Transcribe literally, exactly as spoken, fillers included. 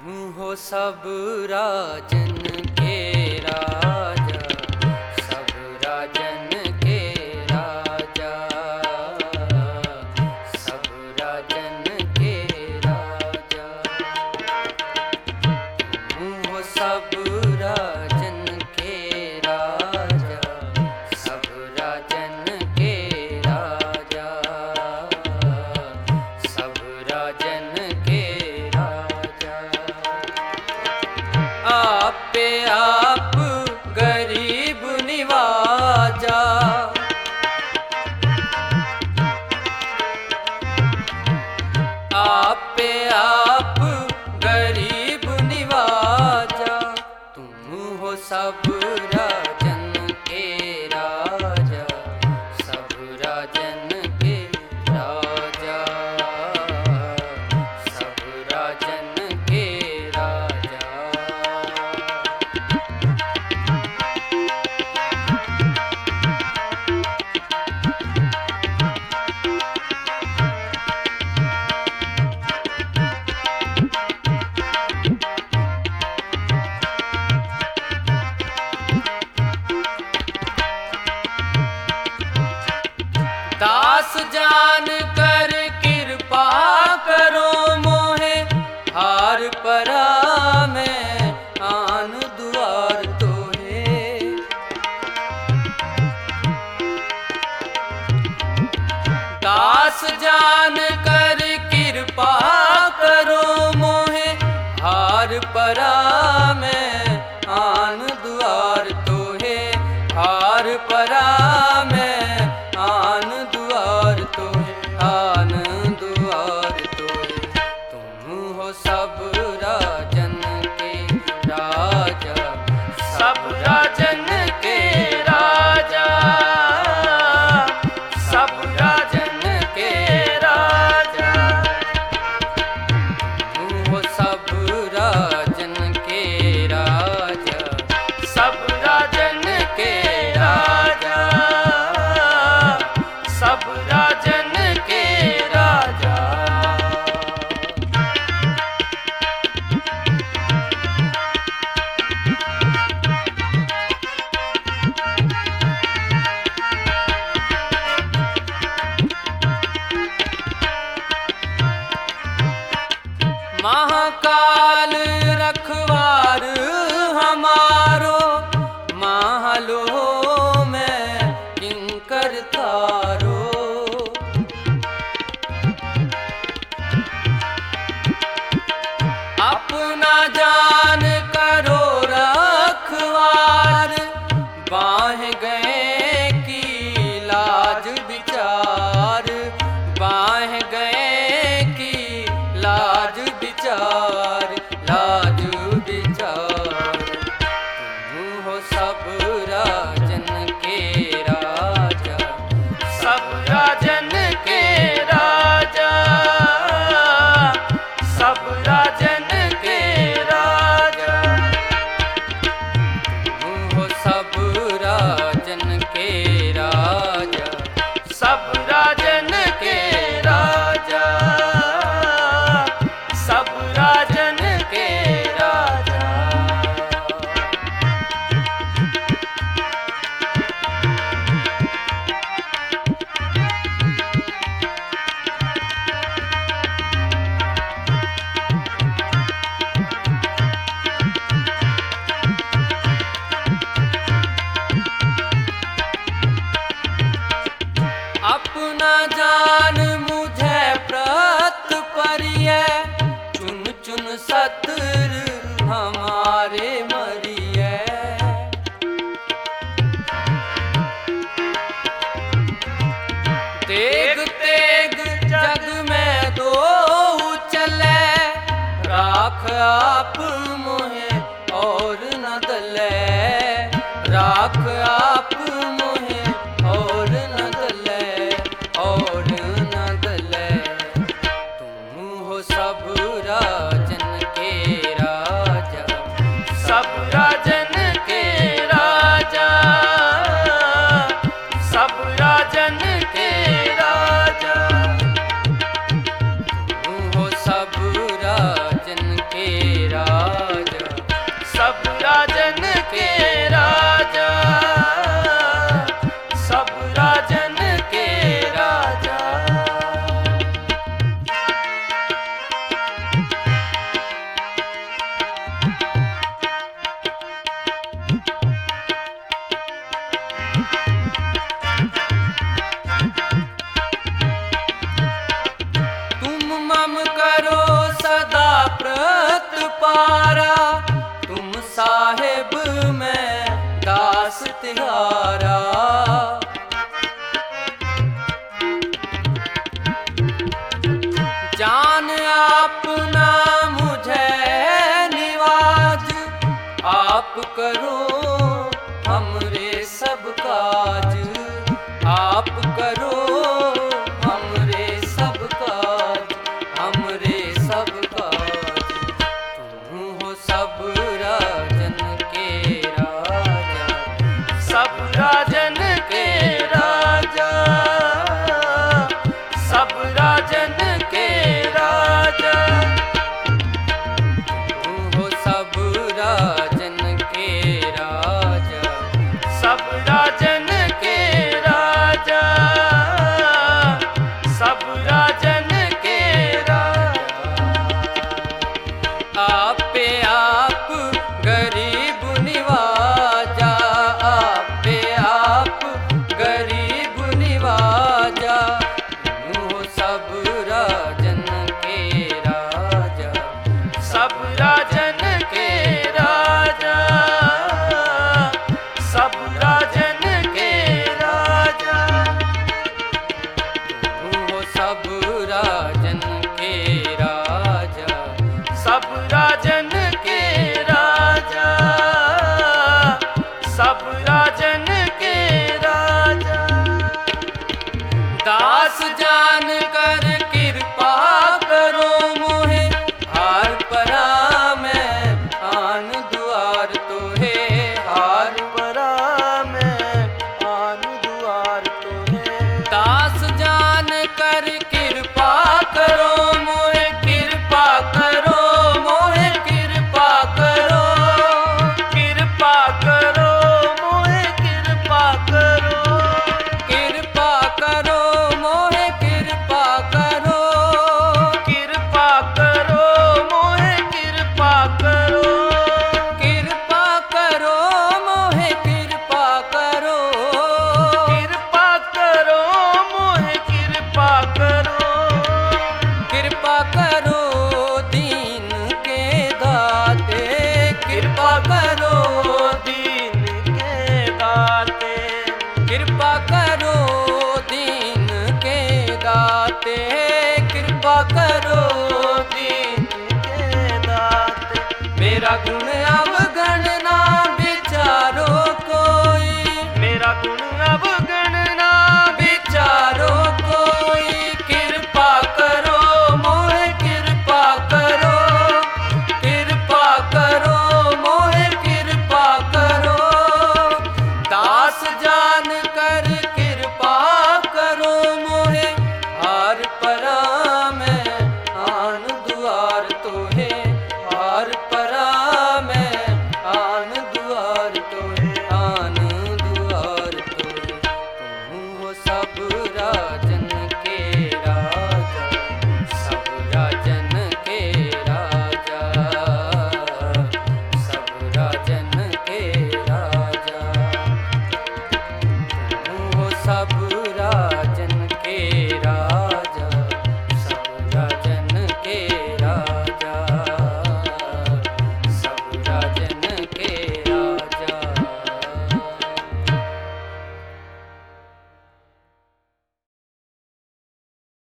तुम हो सब राजन के राजा, सब राजन के राजा, सब राजन के राजा। तुम हो सब राजन के राजा, सब राजन के राजा, सब राजन के राजा। आप पे आप गरीब निवाजा, आप पे आप गरीब निवाजा। तुम हो सब राजन के राजा, सब राजन के राजा, सब राजन के राजा। दास जान कर कृपा करो मोहे, हार परा में आन दुआर तोहे। दास जान कर कृपा करो मोहे, हार परा में आन दुआर तोहे, हार परा में आन दुआर तोहे, आन दुआर तोहे। तुम हो सब राजन के राजा, सब राजन के राजा, सब राजन के राजा। तुम हो सब राजन के राजा, सब राजन के राजा, सब राजन के राजा। महाकाल रखवार हमारो, महलो में किंकर तारो। अपना जान करो रखवार, बाँह गए की लाज विचार, बाँह गए की लाज विचार, लाज विचार। तुम हो सब राजन के राजा, सब राजन के राजा, सब राजन के राजा। तुम हो सब राजन के राजा, सब राजन के राजा, सब राजन के राजा। अपना जान मुझे प्रत परिय, चुन चुन सतर हमारे मरिय। तेग तेग जग में दो चले, राख आप मोहे और न दले, राख आप मोहे और न दले, और न दले। तुम हो सब राजन के राजा, सब राजन के राजा, सब राजन के राजा। तुम हो सब राजन के सब राजन के राजा, सब राजन के राजा। तू हो सब राजन के राजा, सब राजन के राजा, सब राजन के राजा। दास जान कर कृपा करो मोहे, हार परा मैं आन दुआर तोहे, हार परा मैं आन दुआर तोहे। दास जान कर कृपा करो मोहे, कृपा करो मोहे, कृपा करो, कृपा करो मोहे, कृपा करो, कृपा करो मोहे, कृपा करो, कृपा करो मोहे, कृपा करो, कृपा करो मोहे, कृपा करो, कृपा करो मोहे, कृपा करो, कृपा करो दीन के दाते, कृपा करो दीन के दाते, कृपा करो दीन के दाते, कृपा करो दीन के दाते। मेरा गुण